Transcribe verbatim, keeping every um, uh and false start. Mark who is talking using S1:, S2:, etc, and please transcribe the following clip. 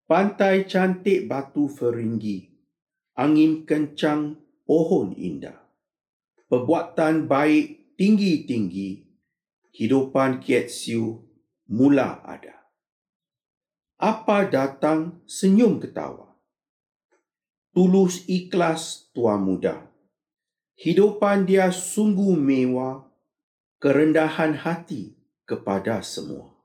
S1: Pantai cantik batu feringgi, angin kencang, pohon indah. Perbuatan baik tinggi-tinggi, hidupan kiat siu mula ada. Apa datang senyum ketawa, tulus ikhlas tua muda. Hidupan dia sungguh mewah, kerendahan hati kepada semua.